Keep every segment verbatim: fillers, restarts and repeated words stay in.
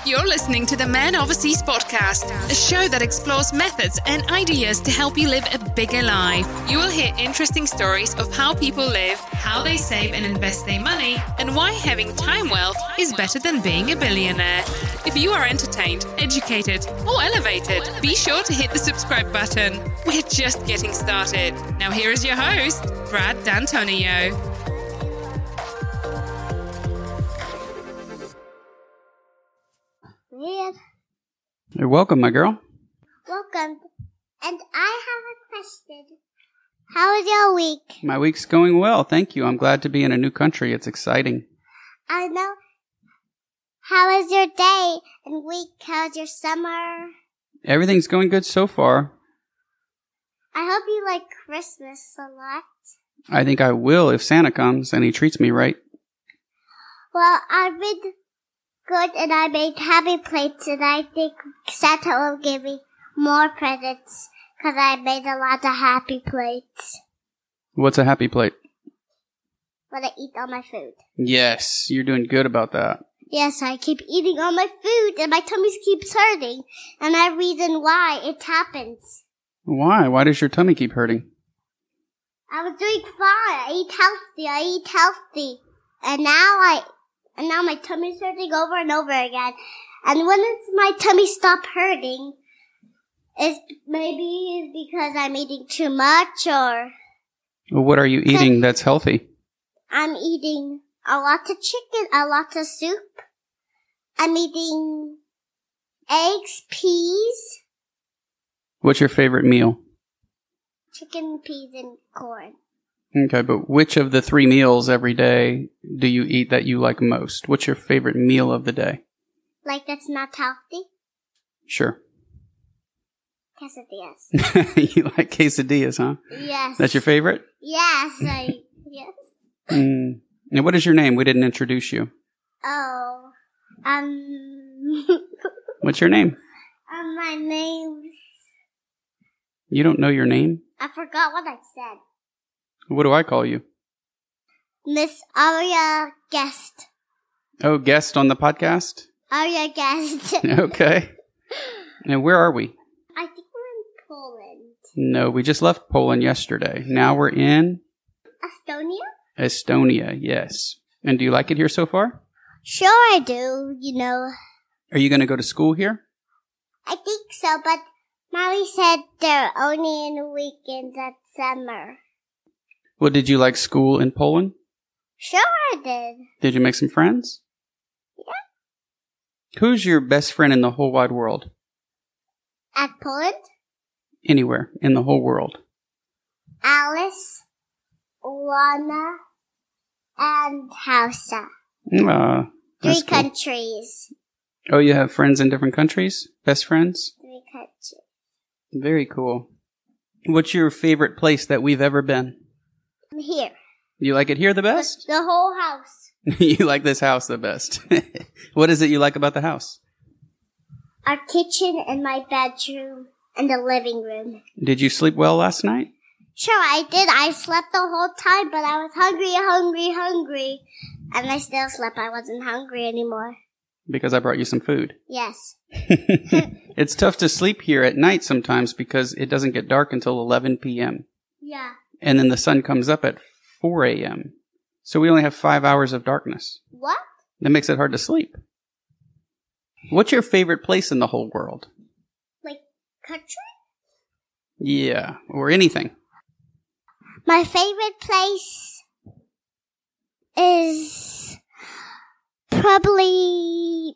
You're listening to the Man Overseas podcast, a show that explores methods and ideas to help you live a bigger life. You will hear interesting stories of how people live, how they save and invest their money, and why having time wealth is better than being a billionaire. If you are entertained, educated, or elevated, be sure to hit the subscribe button. We're just getting started. Now here is your host, Brad D'Antonio. You're welcome, my girl. Welcome. And I have a question. How was your week? My week's going well, thank you. I'm glad to be in a new country. It's exciting. I know. How was your day and week? How's your summer? Everything's going good so far. I hope you like Christmas a lot. I think I will if Santa comes and he treats me right. Well, I've been good and I made happy plates and I think Santa will give me more presents because I made a lot of happy plates. What's a happy plate? When I eat all my food. Yes, you're doing good about that. Yes, I keep eating all my food and my tummy keeps hurting. And I have reason why it happens. Why? Why does your tummy keep hurting? I was doing fine. I eat healthy. I eat healthy. And now I... And now my tummy's hurting over and over again. And when it's my tummy stop hurting, it's maybe because I'm eating too much or... Well, what are you eating that's healthy? I'm eating a lot of chicken, a lot of soup. I'm eating eggs, peas. What's your favorite meal? Chicken, peas, and corn. Okay, but which of the three meals every day do you eat that you like most? What's your favorite meal of the day? Like that's not healthy? Sure. Quesadillas. You like quesadillas, huh? Yes. That's your favorite? Yes, I, yes. Mm. And what is your name? We didn't introduce you. Oh, um... What's your name? um, my name's... You don't know your name? I forgot what I said. What do I call you? Miss Aria Guest. Oh, guest on the podcast? Aria Guest. Okay. And where are we? I think we're in Poland. No, we just left Poland yesterday. Now we're in... Estonia? Estonia, yes. And do you like it here so far? Sure I do, you know. Are you going to go to school here? I think so, but Mommy said they're only in weekends at summer. Well, did you like school in Poland? Sure I did. Did you make some friends? Yeah. Who's your best friend in the whole wide world? At Poland? Anywhere in the whole world. Alice, Lana, and Hausa. Uh, Three cool. countries. Oh, you have friends in different countries? Best friends? Three countries. Very cool. What's your favorite place that we've ever been? Here. You like it here the best? The, the whole house. You like this house the best. What is it you like about the house? Our kitchen and my bedroom and the living room. Did you sleep well last night? Sure, I did. I slept the whole time, but I was hungry, hungry, hungry. And I still slept. I wasn't hungry anymore. Because I brought you some food. Yes. It's tough to sleep here at night sometimes because it doesn't get dark until eleven p.m. Yeah. And then the sun comes up at four a.m. So we only have five hours of darkness. What? That makes it hard to sleep. What's your favorite place in the whole world? Like country? Yeah, or anything. My favorite place is probably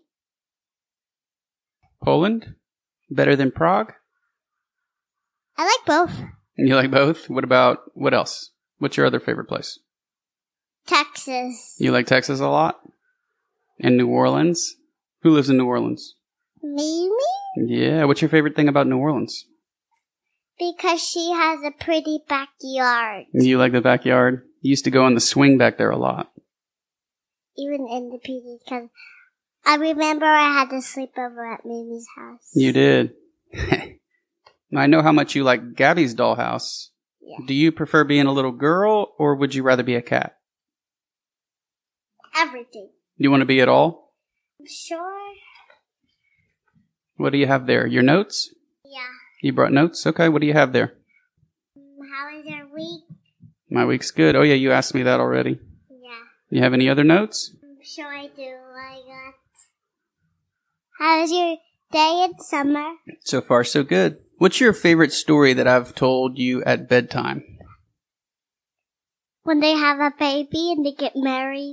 Poland? Better than Prague? I like both. You like both? What about, what else? What's your other favorite place? Texas. You like Texas a lot? And New Orleans? Who lives in New Orleans? Mimi? Yeah, what's your favorite thing about New Orleans? Because she has a pretty backyard. You like the backyard? You used to go on the swing back there a lot. Even in the P D, because I remember I had to sleep over at Mimi's house. You did. I know how much you like Gabby's dollhouse. Yeah. Do you prefer being a little girl, or would you rather be a cat? Everything. You want to be it all? Sure. What do you have there? Your notes? Yeah. You brought notes? Okay, what do you have there? How is your week? My week's good. Oh, yeah, you asked me that already. Yeah. You have any other notes? I'm sure I do. I got. How's your day in summer? So far, so good. What's your favorite story that I've told you at bedtime? When they have a baby and they get married.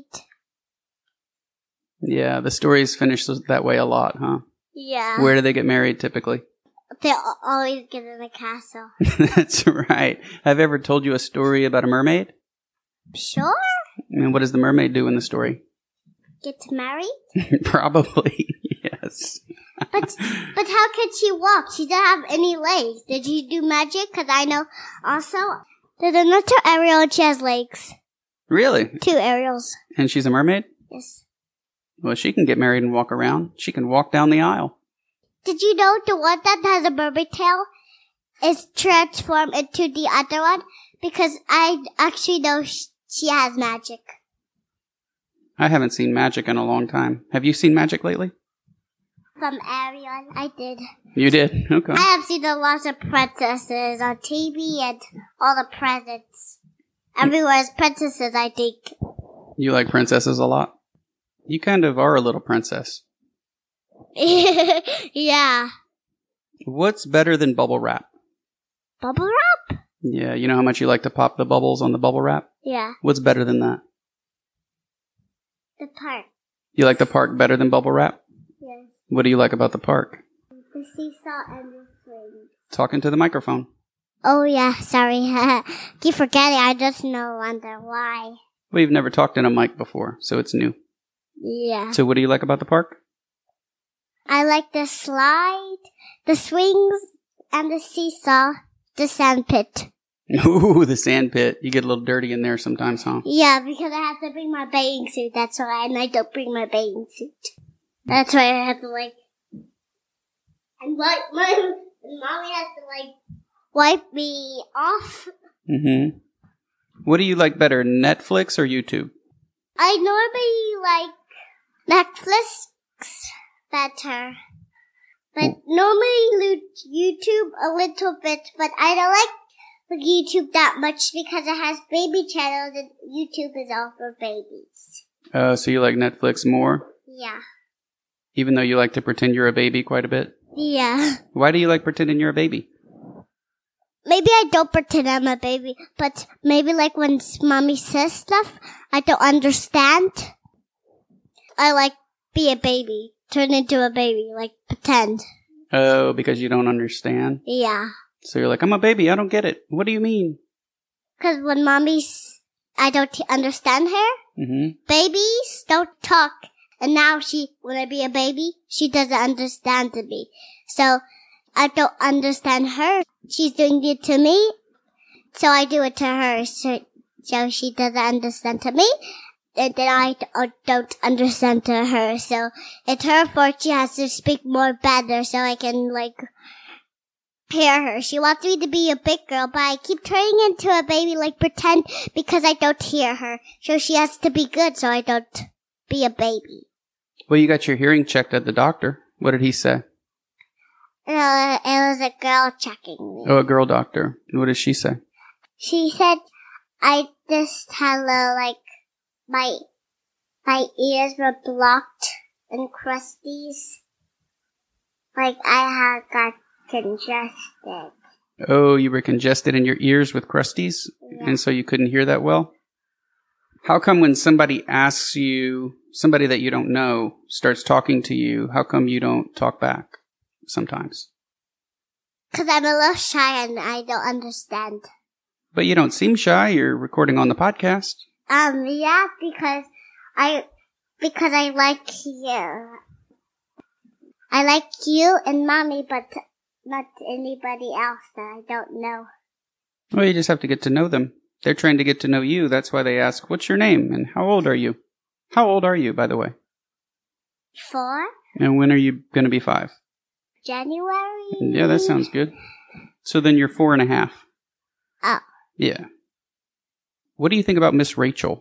Yeah, the stories finish that way a lot, huh? Yeah. Where do they get married typically? They always get in a castle. That's right. Have I ever told you a story about a mermaid? Sure. And what does the mermaid do in the story? Get married? Probably, yes. But but how could she walk? She didn't have any legs. Did she do magic? Because I know also there's another Ariel and she has legs. Really? Two Ariels. And she's a mermaid? Yes. Well, she can get married and walk around. She can walk down the aisle. Did you know the one that has a mermaid tail is transformed into the other one? Because I actually know sh- she has magic. I haven't seen magic in a long time. Have you seen magic lately? From Ariel, I did. You did? Okay. I have seen a lot of princesses on T V and all the presents. Everywhere is princesses, I think. You like princesses a lot? You kind of are a little princess. Yeah. What's better than bubble wrap? Bubble wrap? Yeah, you know how much you like to pop the bubbles on the bubble wrap? Yeah. What's better than that? The park. You like the park better than bubble wrap? Yes. What do you like about the park? The seesaw and the swing. Talking to the microphone. Oh, yeah, sorry. Keep forgetting. I just know wonder why. We've never talked in a mic before, so it's new. Yeah. So what do you like about the park? I like the slide, the swings, and the seesaw, the sand pit. Ooh, the sand pit. You get a little dirty in there sometimes, huh? Yeah, because I have to bring my bathing suit. That's why, and I don't bring my bathing suit. That's why I have to like, and like my and mommy has to like wipe me off. Mm-hmm. What do you like better, Netflix or YouTube? I normally like Netflix better, but normally YouTube a little bit. But I don't like YouTube that much because it has baby channels and YouTube is all for babies. Uh, so you like Netflix more? Yeah. Even though you like to pretend you're a baby quite a bit? Yeah. Why do you like pretending you're a baby? Maybe I don't pretend I'm a baby, but maybe like when mommy says stuff I don't understand, I like be a baby, turn into a baby, like pretend. Oh, because you don't understand? Yeah. So you're like, I'm a baby, I don't get it. What do you mean? Because when mommy's, I don't t- understand her. Mm-hmm. Babies don't talk. And now she, when I be a baby, she doesn't understand me. So I don't understand her. She's doing it to me. So I do it to her. So, so she doesn't understand to me. And then I d- don't understand to her. So it's her fault. She has to speak more better so I can like hear her. She wants me to be a big girl, but I keep turning into a baby, like pretend, because I don't hear her. So she has to be good so I don't be a baby. Well, you got your hearing checked at the doctor. What did he say? Uh, it was a girl checking me. Oh, a girl doctor. What did she say? She said I just had a, like, my, my ears were blocked and crusties. Like I had got congested. Oh, you were congested in your ears with crusties? Yeah. And so you couldn't hear that well? How come when somebody asks you, somebody that you don't know starts talking to you, how come you don't talk back sometimes? Because I'm a little shy and I don't understand. But you don't seem shy. You're recording on the podcast. Um, yeah, because I, because I like you. I like you and mommy, but not anybody else that I don't know. Well, you just have to get to know them. They're trying to get to know you. That's why they ask, what's your name and how old are you? How old are you, by the way? Four? And when are you going to be five? January? Yeah, that sounds good. So then you're four and a half. Oh. Yeah. What do you think about Miss Rachel?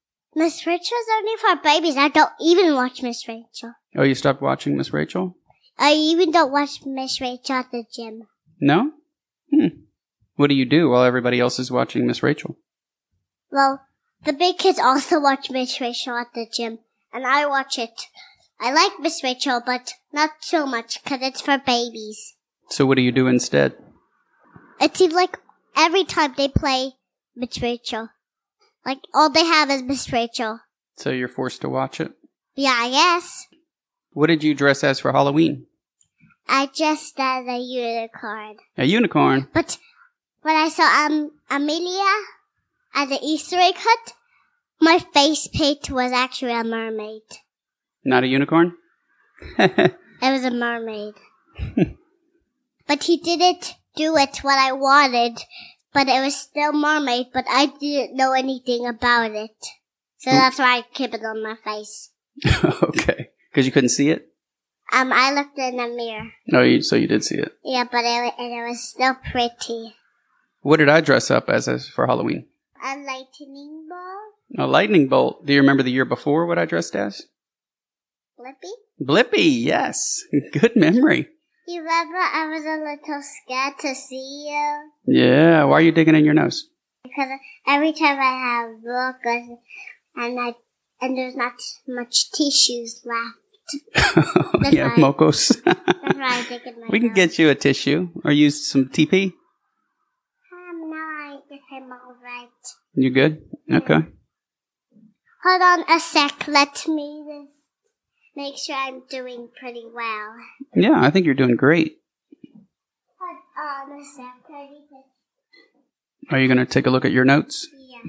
Miss Rachel's only for babies. I don't even watch Miss Rachel. Oh, you stopped watching Miss Rachel? I even don't watch Miss Rachel at the gym. No? Hmm. What do you do while everybody else is watching Miss Rachel? Well, the big kids also watch Miss Rachel at the gym, and I watch it. I like Miss Rachel, but not so much because it's for babies. So what do you do instead? It seems like every time they play Miss Rachel, like all they have is Miss Rachel. So you're forced to watch it? Yeah, I guess. What did you dress as for Halloween? I dressed as a unicorn. A unicorn? But when I saw um, Amelia at the Easter egg hunt, my face paint was actually a mermaid. Not a unicorn? It was a mermaid. But he didn't do it what I wanted, but it was still mermaid, but I didn't know anything about it. So Ooh. That's why I kept it on my face. Okay. Because you couldn't see it? Um, I looked in the mirror. Oh, you, so you did see it? Yeah, but it, and it was still pretty. What did I dress up as, as for Halloween? A lightning bolt. A lightning bolt. Do you remember the year before what I dressed as? Blippi? Blippi, yes. Good memory. You remember I was a little scared to see you? Yeah, why are you digging in your nose? Because every time I have book and I and there's not much tissues left. Yeah, why, mocos. That's why I dig in my We can nose. get you a tissue or use some T P. Um, no, I think I'm all right. You good? Okay. Hold on a sec. Let me just make sure I'm doing pretty well. Yeah, I think you're doing great. Hold on a sec. I need to... Are you going to take a look at your notes? Yeah.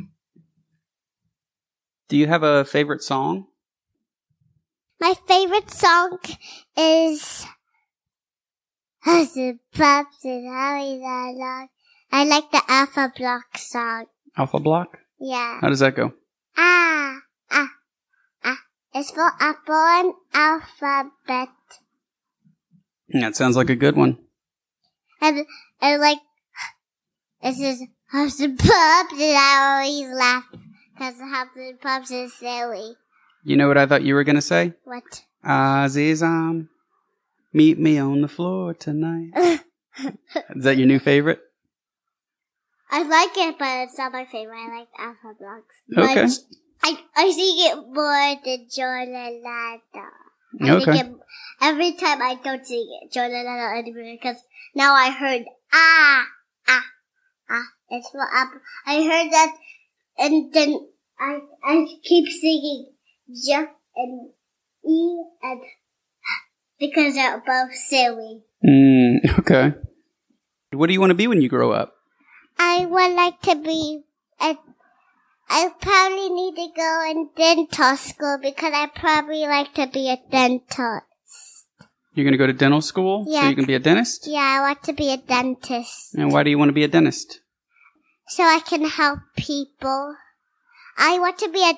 Do you have a favorite song? My favorite song is I like the Alpha Block song. Alpha Block? Yeah. How does that go? Ah, ah, ah. It's for apple and alphabet. That sounds like a good one. And, and like, it says, Huffs and Puffs, and I always laugh because Huffs and Puffs is silly. You know what I thought you were going to say? What? Azizam, meet me on the floor tonight. Is that your new favorite? I like it, but it's not my favorite. I like Alpha Blocks. Okay. But I, I sing it more than Jordanada. I Okay. sing it every time I don't sing it Jordanada anymore because now I heard ah, ah, ah. It's for apple. I heard that and then I, I keep singing J and E and because they're both silly. Mm, okay. What do you want to be when you grow up? I would like to be a, I probably need to go in dental school because I probably like to be a dentist. You're going to go to dental school Yeah. so you can be a dentist? Yeah, I want to be a dentist. And why do you want to be a dentist? So I can help people. I want to be a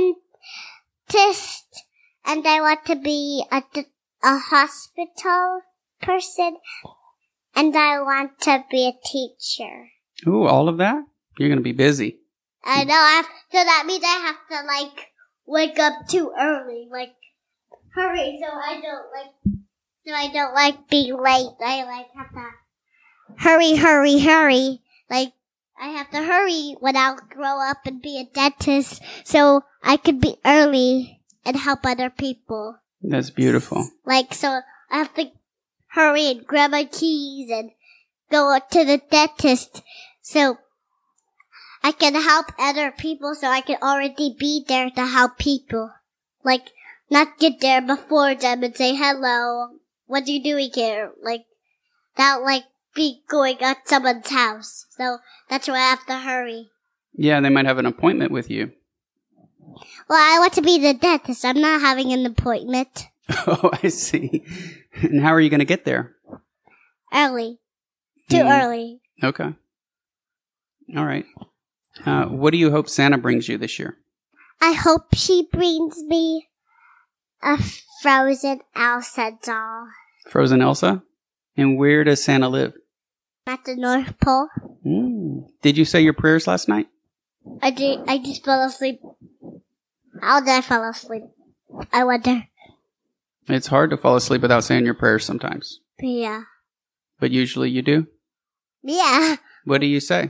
dentist and I want to be a, a hospital person and I want to be a teacher. Ooh, all of that? You're going to be busy. I know, I have, so that means I have to like wake up too early, like hurry so I don't like, so I don't like being late. I like have to hurry, hurry, hurry. Like I have to hurry when I grow up and be a dentist so I could be early and help other people. That's beautiful. Like, so I have to hurry and grab my keys and go to the dentist so I can help other people so I can already be there to help people. Like, not get there before them and say, hello, what are you doing here? Like, that, like, be going at someone's house. So, that's why I have to hurry. Yeah, they might have an appointment with you. Well, I want to be the dentist. I'm not having an appointment. Oh, I see. And how are you going to get there? Early. Too Mm. early. Okay. All right. Uh, what do you hope Santa brings you this year? I hope she brings me a frozen Elsa doll. Frozen Elsa? And where does Santa live? At the North Pole. Mm. Did you say your prayers last night? I did, I just fell asleep. How did I fall asleep? I wonder. It's hard to fall asleep without saying your prayers sometimes. Yeah. But usually you do? Yeah. What do you say?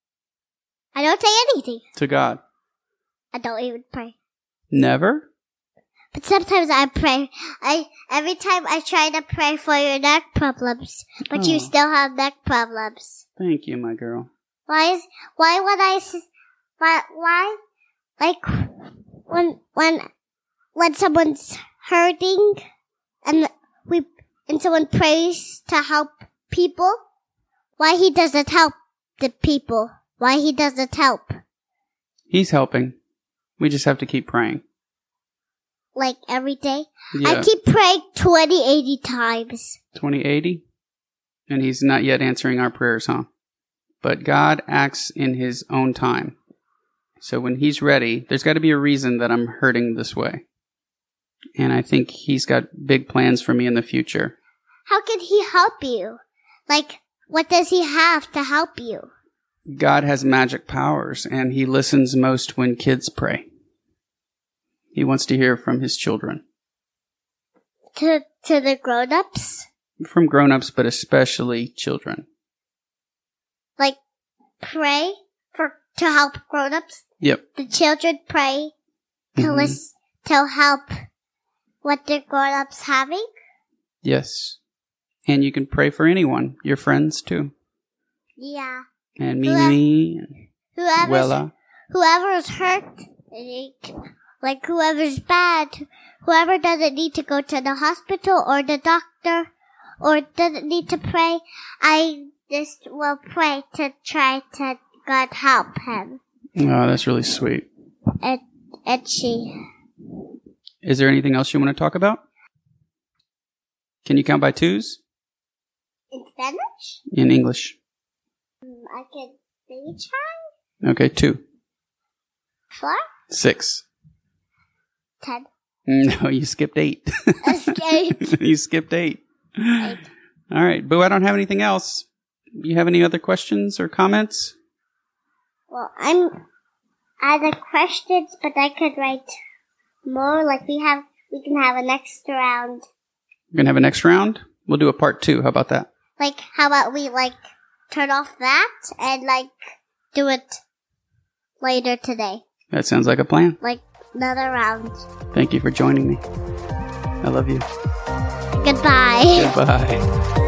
I don't say anything. To God? I don't even pray. Never? But sometimes I pray. I every time I try to pray for your neck problems, but Oh. you still have neck problems. Thank you, my girl. Why is why would I s- why why like when when when someone's hurting and we and someone prays to help people, why he doesn't help the people? Why he doesn't help? He's helping. We just have to keep praying. Like every day? Yeah. I keep praying twenty, eighty times. twenty eighty? And he's not yet answering our prayers, huh? But God acts in his own time. So when he's ready, there's got to be a reason that I'm hurting this way. And I think he's got big plans for me in the future. How can he help you? Like, what does he have to help you? God has magic powers, and he listens most when kids pray. He wants to hear from his children. To to the grown-ups? From grown-ups, but especially children. Like, pray for to help grown-ups? Yep. The children pray to Mhm. listen, to help what the grown-ups having? Yes. And you can pray for anyone, your friends too. Yeah. And Whoever- Mimi, and Whoever's, Wella. whoever's hurt, like, like whoever's bad, whoever doesn't need to go to the hospital or the doctor or doesn't need to pray, I just will pray to try to God help him. Oh, that's really sweet. And, and she. Is there anything else you want to talk about? Can you count by twos? In Spanish? In English. Um, I can maybe try. Okay, two. Four? Six. Ten. No, you skipped eight. Escape. You skipped eight. Eight. All right, Boo, I don't have anything else. You have any other questions or comments? Well, I'm out of questions, but I could write more. Like we have, we can have a next round. We're going to have a next round? We'll do a part two. How about that? Like, how about we like turn off that and like do it later today? That sounds like a plan. Like another round. Thank you for joining me. I love you. Goodbye. Goodbye.